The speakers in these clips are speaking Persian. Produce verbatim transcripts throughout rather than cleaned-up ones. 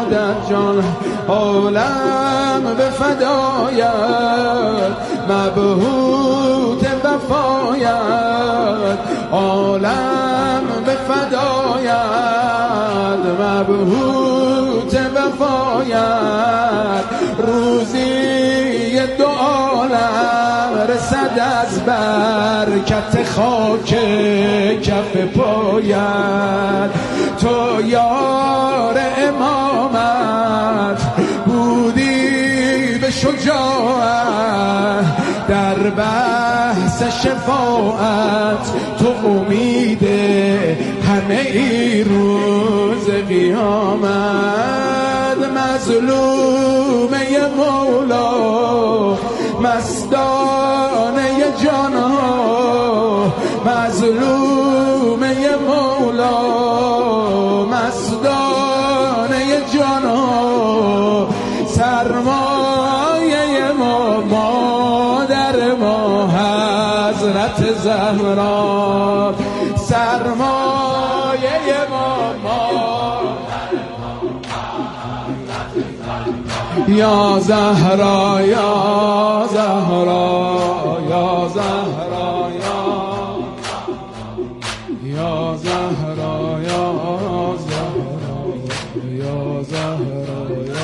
مادر جان عالم به فدایت مبهوت وفایت عالم به فدایت مبهوت وفایت روزی دو عالم رسد از برکت خاک کف پایت تو یار امامت بودی به شجاعت در بحث شفاعت تو امید همه ای روز قیامت مظلومه مولا مستانه جانها مظلومه مولا مستانه جانها سرمایه ما مادر ما حضرت زهرا سرمایه ما مادر ما حضرت زهرا یا زهرا یا زهرا یا زهرا یا زهرا یا زهرا یا زهرا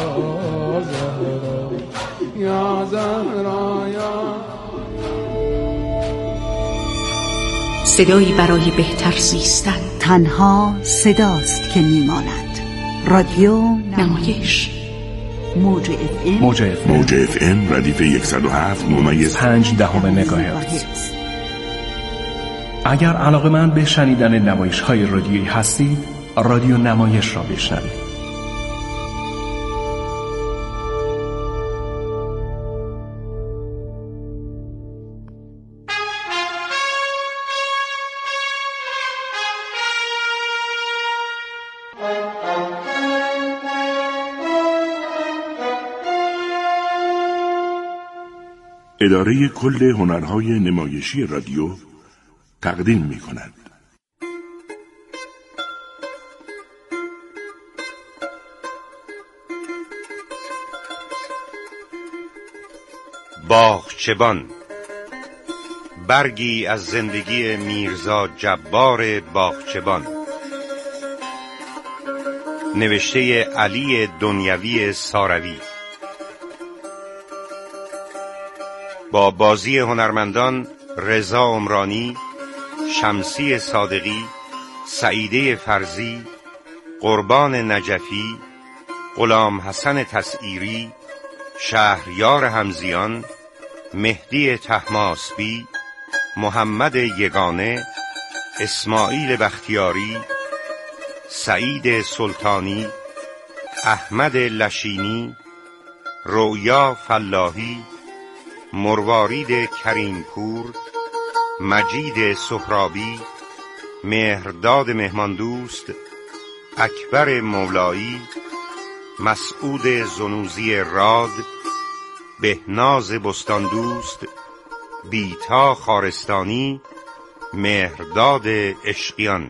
یا زهرا یا صدایی برای بهتر زیستن. تنها صداست که میماند. رادیو نمایش موج اف ام موج اف ام موج اف ام ردیف صد و هفت ممیز پنج دهم مگاهرتز. اگر علاقه‌مند به شنیدن نمایش‌های رادیویی هستید، رادیو نمایش را بشنوید. اداره کل هنرهای نمایشی رادیو تقدیم می کند. باغچبان، برگی از زندگی میرزا جبار باغچبان، نوشته علی دنیوی ساروی، با بازی هنرمندان رضا عمرانی، شمسی صادقی، سعیده فرزی، قربان نجفی، غلام حسن تسعیری، شهریار همزیان، مهدی طهماسبی، محمد یگانه، اسماعیل بختیاری، سعید سلطانی، احمد لشینی، رویا فلاحی، مروارید کریمپور، مجید سهرابی، مهرداد مهماندوست، اکبر مولایی، مسعود زنوزی راد، بهناز بستاندوست، بیتا خارستانی، مهرداد عشقیان.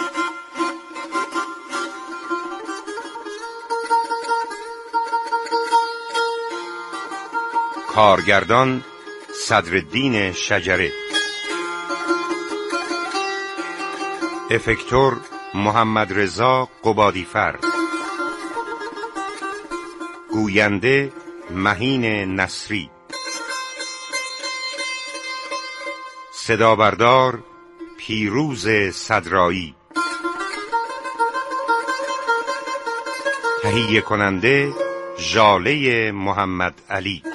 کارگردان صدرالدین شجره، افکتور محمد رضا قبادیفر، گوینده مهین نصری، صدابردار پیروز صدرایی، تهیه کننده ژاله محمد علی.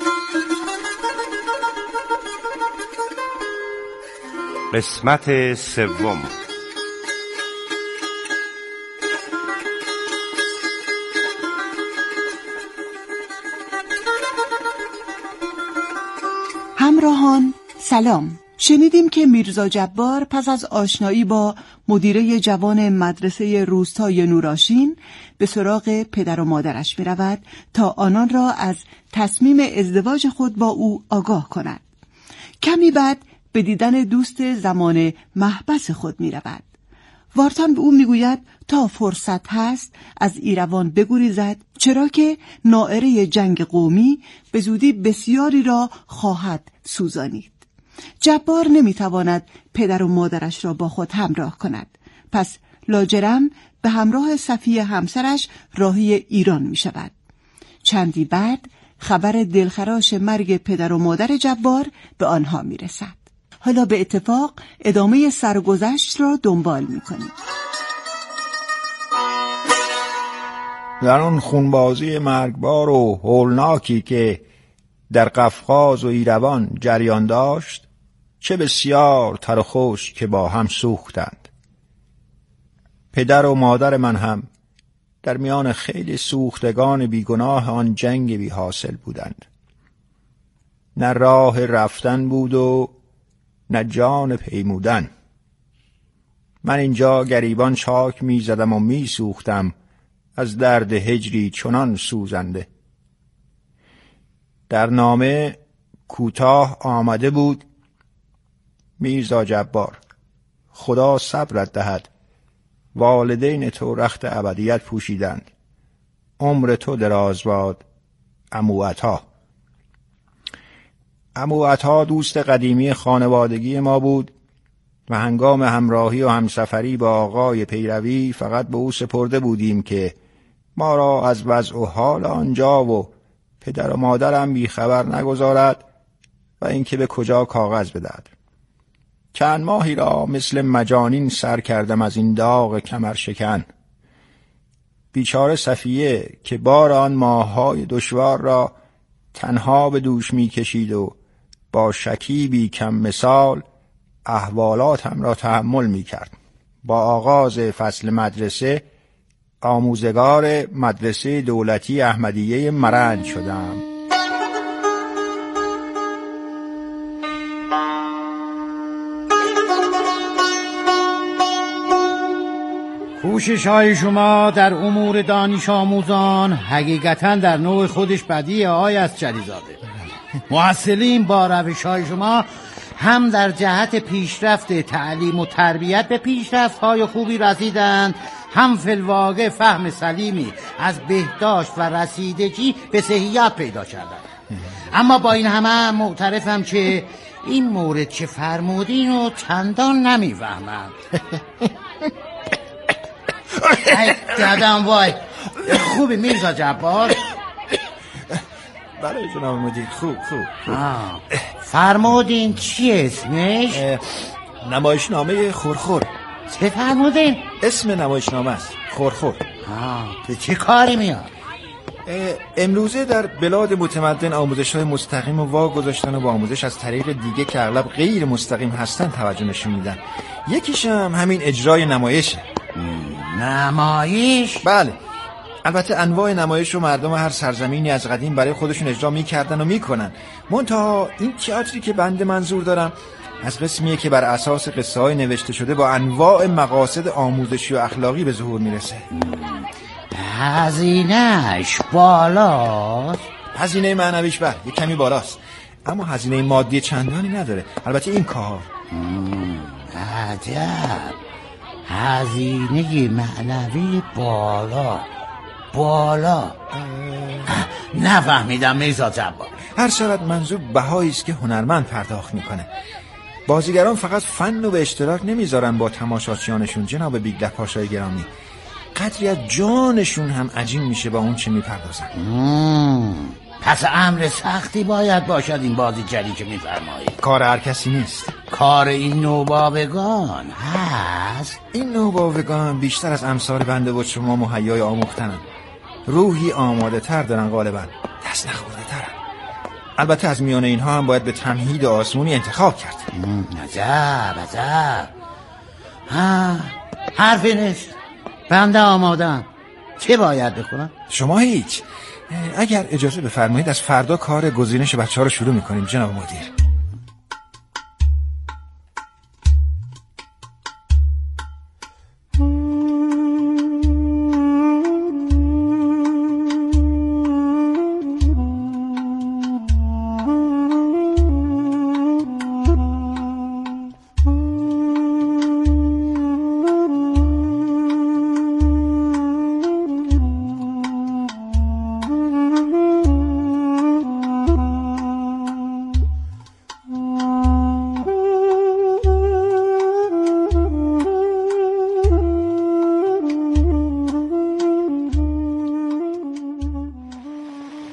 قسمت سوم. همراهان سلام. شنیدیم که میرزا جبار پس از آشنایی با مدیره جوان مدرسه روستای نوراشین به سراغ پدر و مادرش می رود تا آنان را از تصمیم ازدواج خود با او آگاه کند. کمی بعد به دیدن دوست زمان محبس خود می رود. وارتان به او میگوید تا فرصت هست از ایروان بگریزد، چرا که نائره جنگ قومی به زودی بسیاری را خواهد سوزانید. جبار نمیتواند پدر و مادرش را با خود همراه کند، پس لاجرم به همراه صفیه همسرش راهی ایران می شود. چندی بعد خبر دلخراش مرگ پدر و مادر جبار به آنها می رسد. حالا به اتفاق ادامه سرگذشت را دنبال می کنیم. در آن خونبازی مرگبار و هولناکی که در قفقاز و ایروان جریان داشت، چه بسیار تر و خشک که با هم سوختند. پدر و مادر من هم در میان خیلی سوختگان بیگناه آن جنگ بی حاصل بودند. نه راه رفتن بود و نه جان پیمودن. من اینجا گریبان چاک می زدم و می سوختم از درد هجری چنان سوزنده. در نامه کوتاه آمده بود: میرزا جبار، خدا صبرت دهد. والدین تو رخت ابدیت پوشیدند. عمر تو دراز باد. عمو عطا. عمو عطا دوست قدیمی خانوادگی ما بود و هنگام همراهی و همسفری با آقای پیروی فقط به او سپرده بودیم که ما را از وضع و حال آنجا و پدر و مادرم بیخبر نگذارد و اینکه به کجا کاغذ بدهد. چند ماهی را مثل مجانین سر کردم از این داغ کمر شکن. بیچاره صفیه که بار آن ماه‌های دشوار را تنها به دوش می کشید و با شکیبی کم مثال احوالاتم را تحمل می کرد. با آغاز فصل مدرسه آموزگار مدرسه دولتی احمدیه مرنج شدم. کوشش های شما در امور دانش آموزان حقیقتاً در نوع خودش بدیه آقای اسجریزاده. محصلین با روش های شما هم در جهت پیشرفت تعلیم و تربیت به پیشرفت های خوبی رسیدند، هم فی الواقع فهم سلیمی از بهداشت و رسیدگی به صحیحیت پیدا کردند. اما با این همه معترفم که این مورد که فرمودین رو چندان نمیفهمم. ای دادم وای. خوبی میرزا جبار؟ بله جناب مدیر، خوب خوب, خوب. فرمودین چی اسمش؟ نمایشنامه خورخور. چه فرمودین؟ اسم نمایشنامه است خورخور. به چه کاری میاد؟ امروزه در بلاد متمدن آموزش های مستقیم و وا گذاشتن و با آموزش از طریق دیگه که اغلب غیر مستقیم هستن توجه نشون میدن. یکیش هم همین اجرای نمایشه. نمایش؟ بله. البته انواع نمایش رو مردم هر سرزمینی از قدیم برای خودشون اجرا میکردن و میکنن. منتها این تئاتری که بنده منظور دارم از قسمیه که بر اساس قصه های نوشته شده با انواع مقاصد آموزشی و اخلاقی به ظهور میرسه. هزینهش بالاست؟ هزینه معنویش بله یک کمی بالاست، اما هزینه مادی چندانی نداره. البته این کار عجب، هزینه معنوی بالا بالا نفهمیدم میرزا جبار. هر شود منظور بهایی است که هنرمند پرداخت میکنه. بازیگران فقط فن رو به اشتراک نمیذارن با تماشاچیانشون جناب بیگله پاشای گرامی، قدری از جانشون هم عجین میشه با اون چه میپردازن. پس امر سختی باید باشد این بازیگری که میفرمایید. کار هر کسی نیست. کار این نوباوگان هست. این نوباوگان بیشتر از امثال بنده و شما مهیای آموختنن، روحی آماده تر دارن، غالبا دست نخورده ترن. البته از میان اینها هم باید به تمهید آسمونی انتخاب کرد. عجب عجب. ها حرفی نیست، بنده آمادم. چه باید بکنم؟ شما هیچ. اگر اجازه بفرمایید از فردا کار گزینش بچه‌ها رو شروع می‌کنیم جناب مدیر.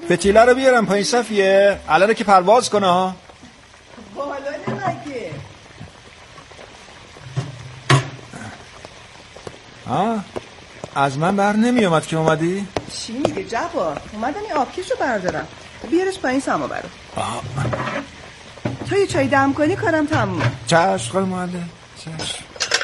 فتیله رو بیارم پایین صفیه، الان که پرواز کنه ها. بالا نمکه. آه از من بر نمی اومد که اومدی؟ چی میگه جبار؟ اومدم این آبکش رو بردارم، بیارش پایین سما برو. تو یه چای دم کنی کارم تمومه. چشم خانم معلم چشم.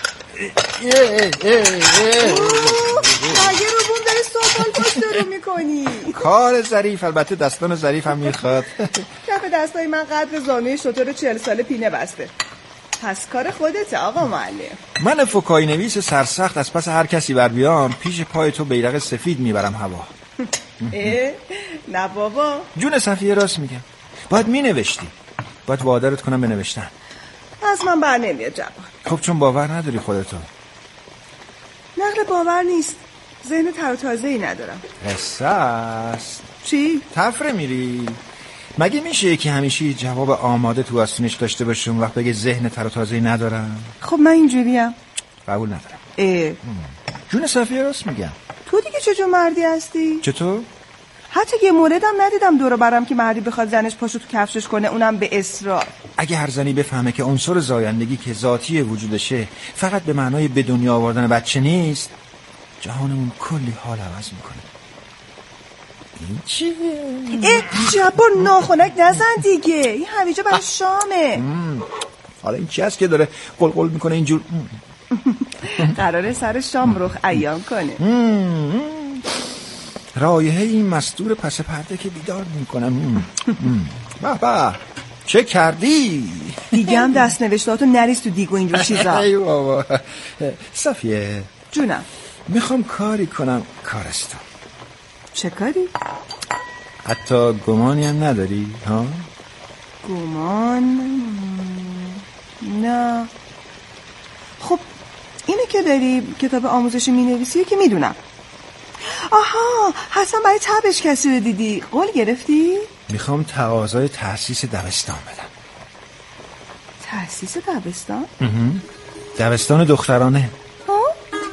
اگه رو بوم داری سوال پشت رو میکنی. کار ظریف، البته دستان ظریف هم میخواد. کف دستای من قدر زانوی شتر چهل ساله پینه بسته. پس کار خودته آقا معلم. من فکایی نویس سرسخت از پس هر کسی بر بیام پیش پای تو بیرق سفید میبرم هوا. اه نه بابا. جون صفیه راست میگم، باید مینوشتی، باید وادارت کنم بنوشتن. از من بر نمیاد جبار. خب چون باور نداری خودتو. نقل باور نیست، ذهن تر و تازه‌ای ندارم. حساس. چی؟ تفره میری؟ مگه میشه یکی همیشه جواب آماده تو آستینش داشته باشه اون وقت بگه ذهن تر و تازه‌ای ندارم؟ خب من اینجوریم. قبول ندارم. اه جون صفیه راست میگم. تو دیگه چه جور مردی هستی؟ چطور؟ حتی یه موردم ندیدم دور برم که مردی بخواد زنش پاشو تو کفشش کنه، اونم به اصرار. اگه هر زنی بفهمه که عنصر زایندگی که ذاتی وجودشه فقط به معنای به دنیا آوردن بچه نیست، جهانمون کلی حال عوض میکنه. این چیه؟ اه جبار ناخنک نزن دیگه، این هویجه برای شامه. حالا این چی هست که داره قلقل میکنه اینجور؟ قراره سر شام رخ عیان کنه. رایحه این مستور پس پرده که بیدار میکنم. به به چه کردی؟ دیگه هم دست نوشتهاتو نریز تو دیگو اینجور چیزا. ای بابا. صفیه جونم میخوام کاری کنم کارستم. چه کاری؟ حتی گمانی هم نداری ها؟ گمان؟ نه. خب اینه که داری کتاب آموزشی می نویسی که میدونم. آها حسن برای تبش کسی رو دیدی، قول گرفتی؟ میخوام تقاضای تأسیس دبستان بدم. تأسیس دبستان؟ دبستان دخترانه. ها؟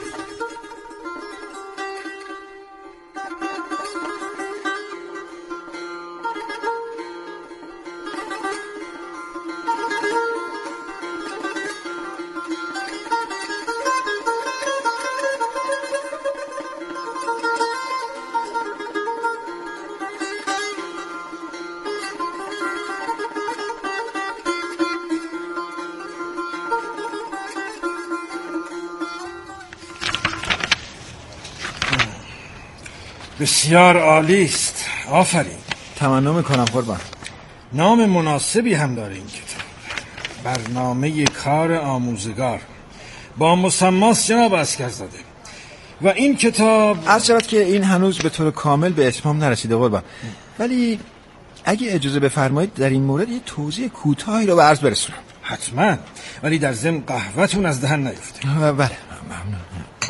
بسیار عالی است، آفرین. تمنا میکنم قربان. نام مناسبی هم داره این کتاب، برنامه کار آموزگار، با مسماست جناب عسکرزاده. و این کتاب عرض شود که این هنوز به طور کامل به اتمام نرسیده قربان، ولی اگه اجازه بفرمایید در این مورد یه توضیح کوتاهی رو به عرض برسونم. حتما، ولی در ضمن قهوه‌تون از دهن نیفته. بله ممنون.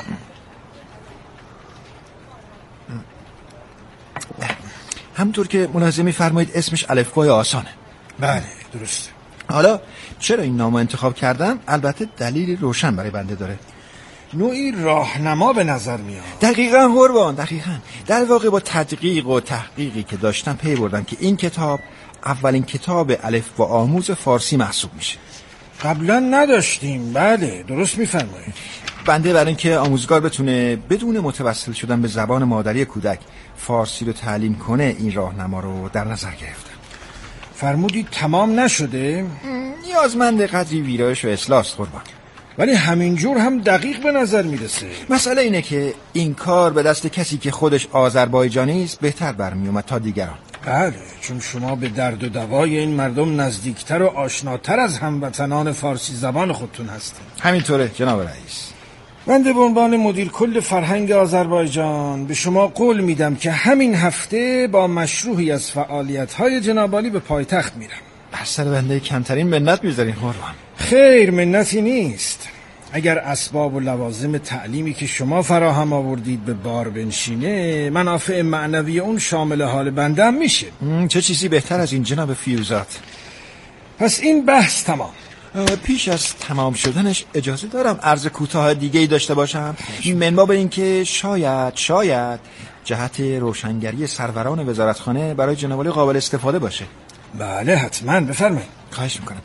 همونطور که ملاحظه می‌فرمایید اسمش الفبای آسانه. بله درسته. حالا چرا این نامو انتخاب کردم؟ البته دلیل روشن برای بنده داره. نوعی راهنما به نظر میاد. دقیقاً قربان، دقیقاً. در واقع با تدقیق و تحقیقی که داشتم پی بردم که این کتاب اولین کتاب الف و آموز فارسی محسوب میشه. قبلا نداشتیم. بله درست میفرمایید. بنده برای اینکه آموزگار بتونه بدون متوسل شدن به زبان مادری کودک فارسی رو تعلیم کنه این راهنما رو در نظر گرفتم. فرمودید تمام نشده؟ نیازمند قدری ویرایش و اصلاح است قربان. ولی همینجور هم دقیق به نظر میرسه. مسئله اینه که این کار به دست کسی که خودش آذربایجانی است بهتر برمیومد تا دیگران. بله، چون شما به درد و دوای این مردم نزدیکتر و آشناتر از هموطنان فارسی زبان خودتون هستید. همینطوره جناب رئیس. بنده به عنوان مدیر کل فرهنگ آذربایجان به شما قول میدم که همین هفته با مشروعی از فعالیت‌های جناب عالی به پایتخت میرم. بر سر بنده کمترین منت میذارین قربان. خیر، منتی نیست. اگر اسباب و لوازم تعلیمی که شما فراهم آوردید به بار بنشینه، منافع معنوی اون شامل حال بنده هم میشه. چه چیزی بهتر از این جناب فیروزات. پس این بحث تمام. پیش از تمام شدنش اجازه دارم عرض کوتاه دیگه ای داشته باشم؟ من باب این که شاید شاید جهت روشنگری سروران وزارتخانه برای جناب عالی قابل استفاده باشه. بله حتما، بفرمایید. خواهش میکنم.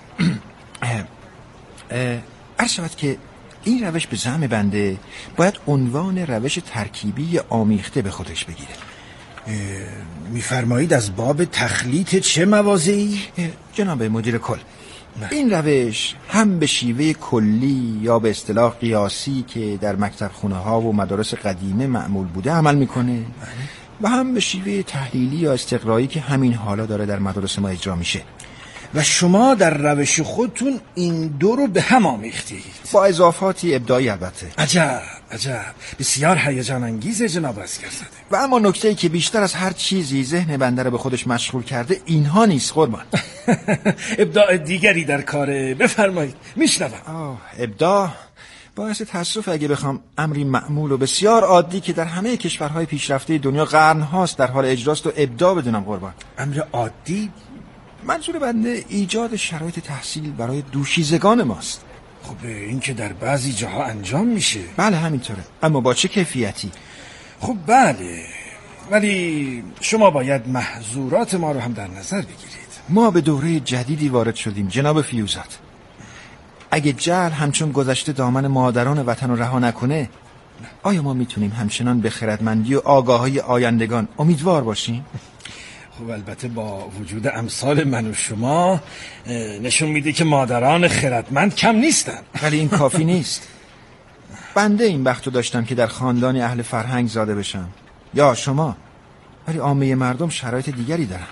عرض شود که این روش به زعم بنده باید عنوان روش ترکیبی آمیخته به خودش بگیره. میفرمایید از باب تخلیط چه موازی؟ جناب مدیر کل، این روش هم به شیوه کلی یا به اصطلاح قیاسی که در مکتب خونه ها و مدارس قدیمه معمول بوده عمل میکنه و هم به شیوه تحلیلی یا استقرایی که همین حالا داره در مدارس ما اجرا میشه. و شما در روش خودتون این دو رو به هم آمیختید با اضافاتی ابداعی البته. عجب عجب، بسیار هیجان انگیزه جناب اسکرزاده. و اما نکته‌ای که بیشتر از هر چیزی ذهن بنده رو به خودش مشغول کرده اینها نیست قربان. ابداع دیگری در کاره، بفرمایید میشنوم. ابداع باعث تأسف اگه بخوام امری معمول و بسیار عادی که در همه کشورهای پیشرفته دنیا قرن‌هاست در حال اجراست و ابداع بدونم قربان. امر عادی؟ منظور بنده ایجاد شرایط تحصیل برای دوشیزگان ماست. خب این که در بعضی جاها انجام میشه. بله همینطوره، اما با چه کیفیتی؟ خب بله، ولی شما باید محظورات ما رو هم در نظر بگیرید. ما به دوره جدیدی وارد شدیم جناب فیوزات. اگه جهل همچون گذشته دامن مادران وطن رو رها نکنه، آیا ما میتونیم همچنان به خردمندی و آگاهی آیندگان امیدوار باشیم؟ خب البته با وجود امثال من و شما نشون میده که مادران خردمند کم نیستن. ولی این کافی نیست. بنده این بختو داشتم که در خاندانی اهل فرهنگ زاده بشم، یا شما، ولی عامه مردم شرایط دیگری دارن.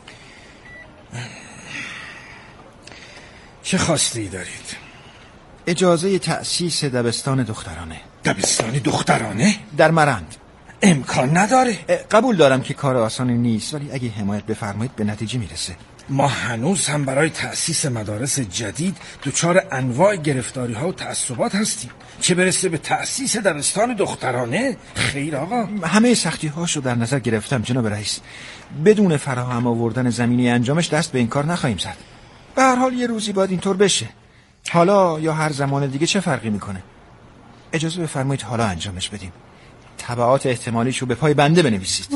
چه خواسته دارید؟ اجازه تأسیس دبستان دخترانه. دبستان دخترانه؟ در مرند. امکان نداره. قبول دارم که کار آسانی نیست، ولی اگه حمایت بفرمایید به نتیجه میرسه. ما هنوز هم برای تأسیس مدارس جدید دچار انواع گرفتاری ها و تعصبات هستیم، چه برسه به تأسیس دبستان دخترانه. خیر آقا، همه سختی هاشو در نظر گرفتم جناب رئیس. بدون فراهم آوردن زمینه انجامش دست به این کار نخواهیم زد. به هر حال یه روزی باید اینطور بشه. حالا یا هر زمان دیگه چه فرقی میکنه؟ اجازه بفرمایید حالا انجامش بدیم. تبعات احتمالیشو به پای بنده بنویسید.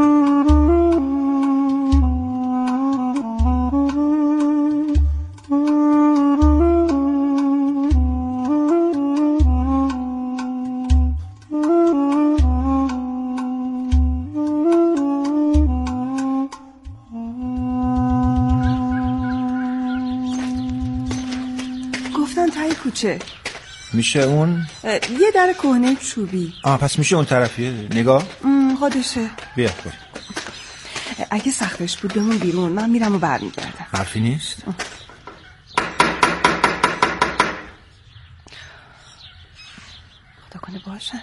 گفتن تای کوچه میشه اون؟ یه در کهنه چوبی. آه پس میشه اون طرفیه. نگاه خودشه. بیا بیا. اگه سختش بود بمون بیرون، من میرم و برمیگردم. حرفی نیست؟ خدا کنه باشن.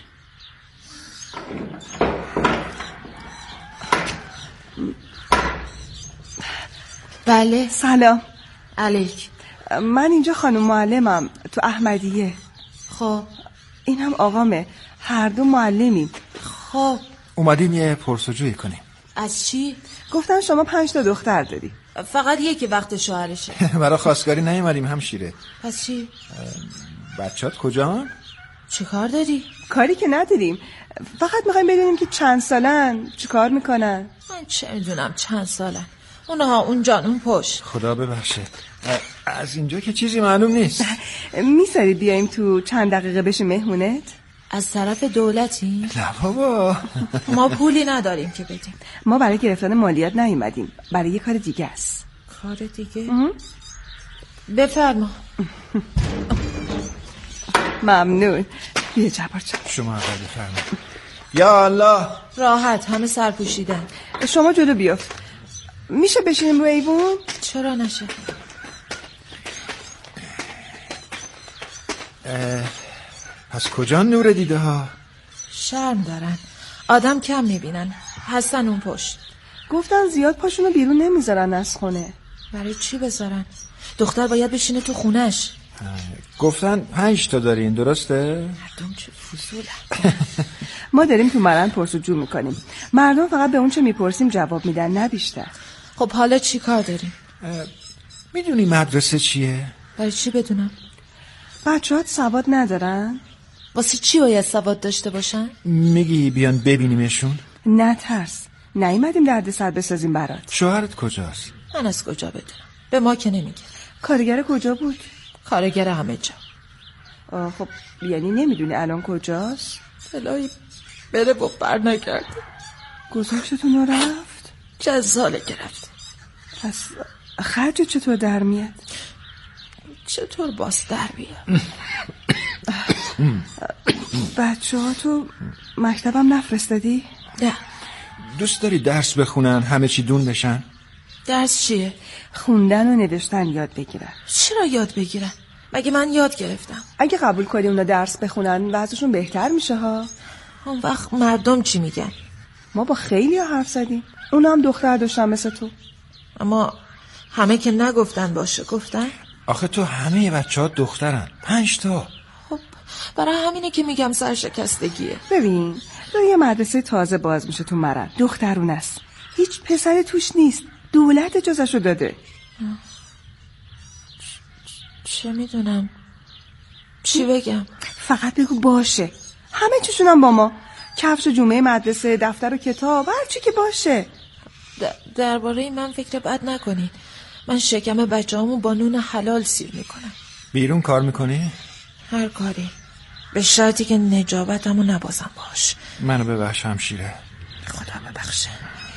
بله. سلام علیک. من اینجا خانم معلمم تو احمدیه. خب این هم آقامه، هر دو معلمیم. خب اومدیم یه پرسجویی کنیم. از چی؟ گفتن شما پنج تا دختر داری. فقط یکی وقت شوهرشه. برای خواستگاری نیومدیم همشیره. پس چی؟ بچه‌ات کجا؟ چی کار داری؟ کاری که نداریم، فقط میخوایم بدونیم که چند سالن، چی کار میکنن. من چه میدونم چند سالن، اونها اونجان اون پشت. خدا ببخشه، از اینجا که چیزی معلوم نیست. میذاری بیایم تو چند دقیقه بشه مهمونت؟ از طرف دولتی؟ نه بابا، ما پولی نداریم که بدیم. ما برای گرفتن مالیات نیومدیم، برای یه کار دیگه است. کار دیگه؟ بفرما. ممنون. بیا جبار جان. شما اول بفرمایید. یا الله. راحت، همه سر پوشیدن. شما جلو بیافت. میشه بشینیم روی ایوون؟ چرا نشه؟ پس کجا نور دیده ها؟ شرم دارن، آدم کم میبینن، هستن اون پشت. گفتن زیاد پاشونو بیرون نمیذارن از خونه. برای چی بذارن؟ دختر باید بشینه تو خونش. گفتن پنج تا دارین، درسته؟ مردم چه فضولن. ما داریم تو مرند پرسجو میکنیم، مردم فقط به اون چه میپرسیم جواب میدن، نه بیشتر. خب حالا چی کار داریم؟ میدونی مدرسه چیه؟ برای چی بدونم؟ بچه‌هات سواد ندارن؟ واسه چی باید سواد داشته باشن؟ میگی بیان ببینیمشون؟ نه ترس، نیومدیم درد سر بسازیم برات. شوهرت کجاست؟ من از کجا بدونم؟ به ما که نمیگه. کارگر کجا بود؟ کارگر همه جا. آه خب یعنی نمیدونی الان کجاست؟ الهی بره با بر نگرده. گذاشتتون رو رفت؟ چند ساله گرفت. پس خرج چطور در میاد؟ چطور باز در بیاد؟ بچه ها تو مکتبم نفرستادی؟ نه. دوست داری درس بخونن همه چی دون بشن؟ درس چیه؟ خوندن و نوشتن یاد بگیرن. چرا یاد بگیرن؟ مگه من یاد گرفتم؟ اگه قبول کنی اونا درس بخونن وضعشون بهتر میشه ها. اون وقت مردم چی میگن؟ ما با خیلی ها حرف زدیم، اونا هم دختر داشتن مثل تو. اما همه که نگفتن باشه گفتن؟ آخه تو همه بچه ها دخترن، پنج تا. خب برای همینه که میگم سرشکستگیه. ببین تو یه مدرسه تازه باز میشه تو مرن، دخترون است، هیچ پسر توش نیست، دولت اجازهشو داده. چه میدونم چی بگم؟ فقط بگو باشه. همه چیشونم با ما، کفش و جمعه مدرسه، دفتر و کتاب، هر چی که باشه. درباره من فکر بد نکنین. من شکم بچه‌هامو با نون حلال سیر میکنم. بیرون کار میکنی؟ هر کاری، به شرطی که نجابتمو نبازم باش. منو ببخش همشیره. خدا ببخشه.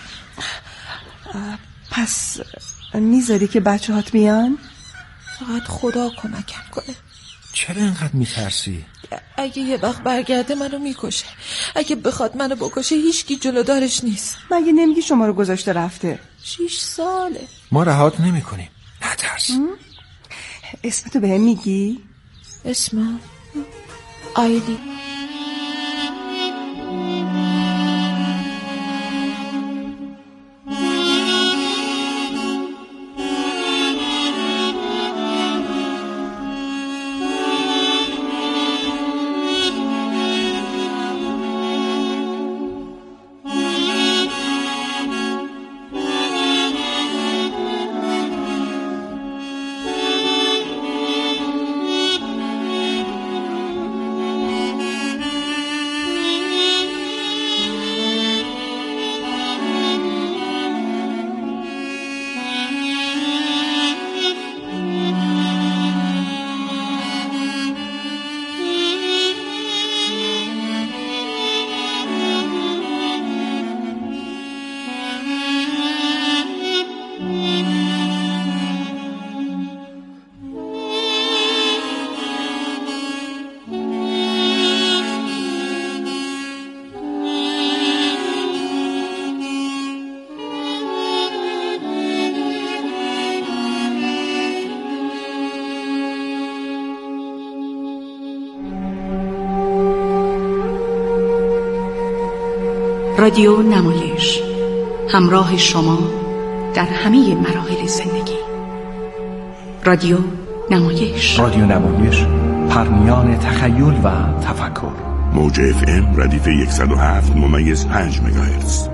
پس میذاری که بچه هات بیان؟ فقط خدا کمکم کنه. چرا اینقدر میترسی؟ اگه یه وقت برگرده منو میکشه. اگه بخواد منو بکشه هیچکی جلودارش نیست. مگه نمیگی شما رو گذاشته رفته؟ شیش ساله. ما رهات نمی کنیم. نترس. اسمتو به هم میگی؟ اسمم آیلی. رادیو نمایش، همراه شما در همه مراحل زندگی. رادیو نمایش. رادیو نمایش، پرمیان تخیل و تفکر. موج اف ام ردیف صد و هفت ممیز پنج مگاهرتز.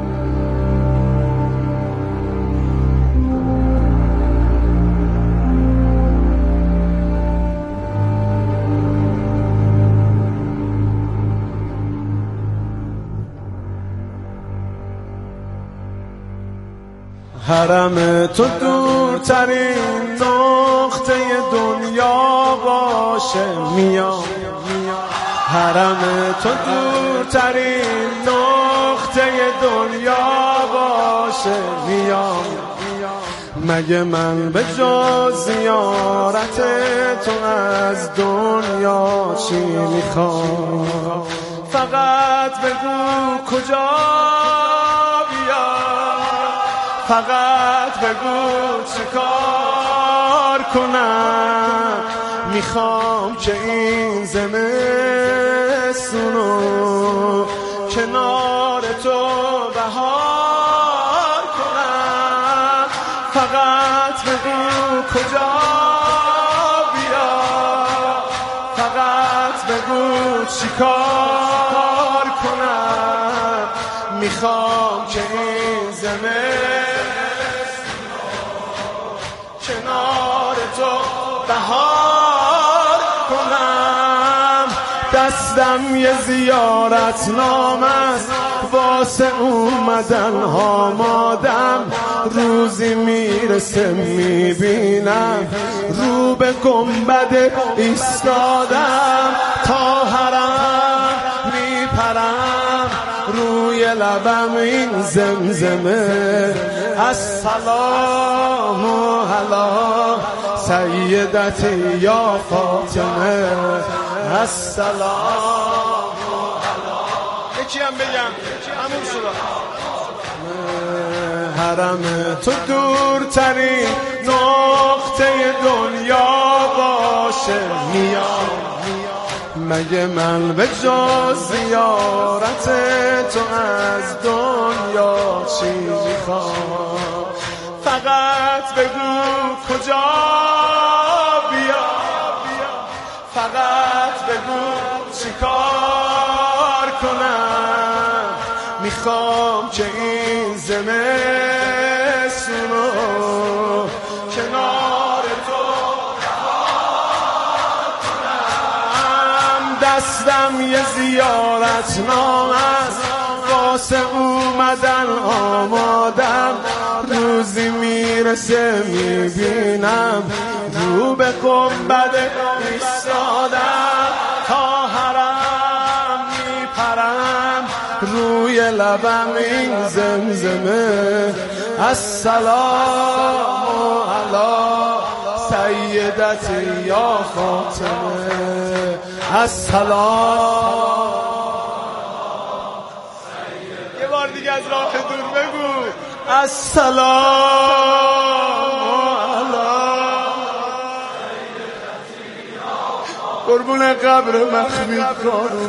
حرم تو دورترین نقطه دنیا باشه میام، حرم تو دورترین نقطه دنیا باشه میام. مگه من به جز زیارت تو از دنیا چی میخوام؟ فقط بگو کجا فقط بگو چه کار کنم. میخوام که این زمستونو کنار تو بهار کنم. فقط بگو کجا بیا، فقط بگو چی کار کنم. میخوام که این زمستونو کنار تو بهار کنم. دستم یه زیارت نامه است واسه اومدن آمادم، روزی میرسه میبینم رو به گنبد ایستادم، تا حرم میپرم روی لبم این زمزمه، السلام علی سیدتی یا فاطمه، السلام علی. یکی هم بگم همون شد حرم تو دورترین نقطه دنیا باشه، میام مگه من به جز زیارت تو از دنیا چی میخوام؟ فقط بگو کجا بیا، فقط بگو چیکار کنم، میخوام که این زمستونو کنار تو کنم، دستم یه زیارت نامه است واسه اومدن آمادم، روزی میرسه میبینم رو به گنبد ایستادم، تا حرم میپرم روی لبم این زمزمه، السلام علی سیدتی یا فاطمه، السلام. یه بار دیگه از راه دور بگو السلام علی قربون قبر مخفی کارو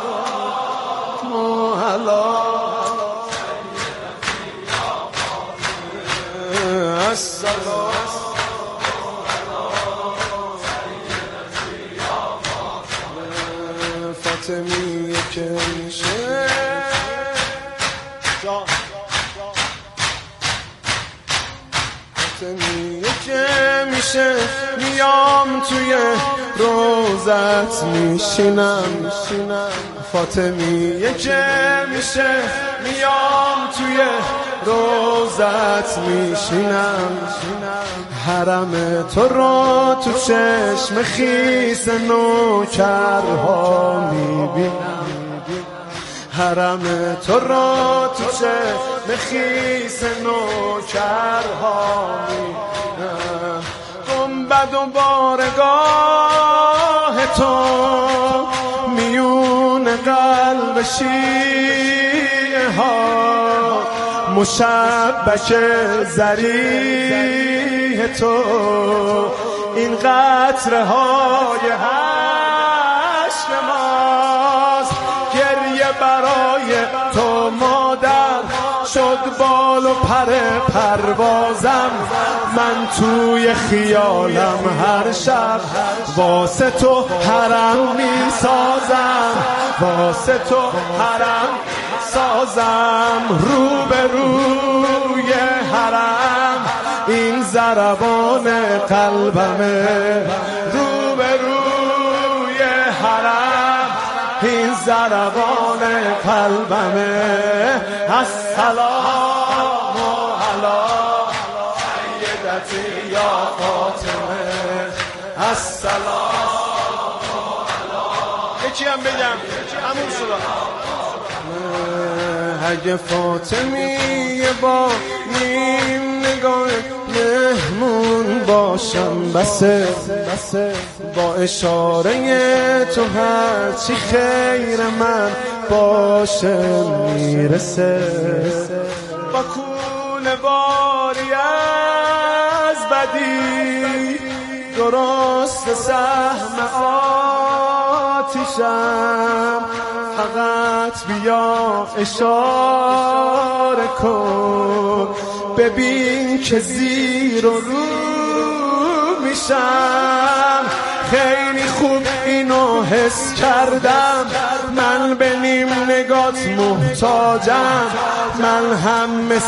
السلام فاطمی که میشه فاطمی که میشه میام توی روزت میشینم، فاطمی که میشه میام توی روزت میشینم، حرم تو رو تو چشم خیس نوکرها میبینم، حرم تو رو تو چشم خیس نوکرها میبینم، گنبد و بارگاه تو میون قلب شیعه ها، مشبک ذریح تو این قطره های حشر ماست، گریه برای تو مادر شد بال و پر پروازم، من توی خیالم هر شب واسه تو حرم می سازم، واسه تو حرم سازم، رو به روی حرم این ضربان قلبمه، رو به روی حرم این ضربان قلبمه، السلام علی سیدتی یا فاطمه، السلام علی. یکی هم بگم همون شد اگه فاطمی با نیم نگاه مهمون باشم بسه، با اشاره تو هرچی خیر من باشه میرسه، با کول باری از بدی درست سهم آتیشم، فقط بیا اشاره کن ببین که زیر و رو میشم، خیلی خوب اینو حس کردم من به نیم نگات محتاجم، من هم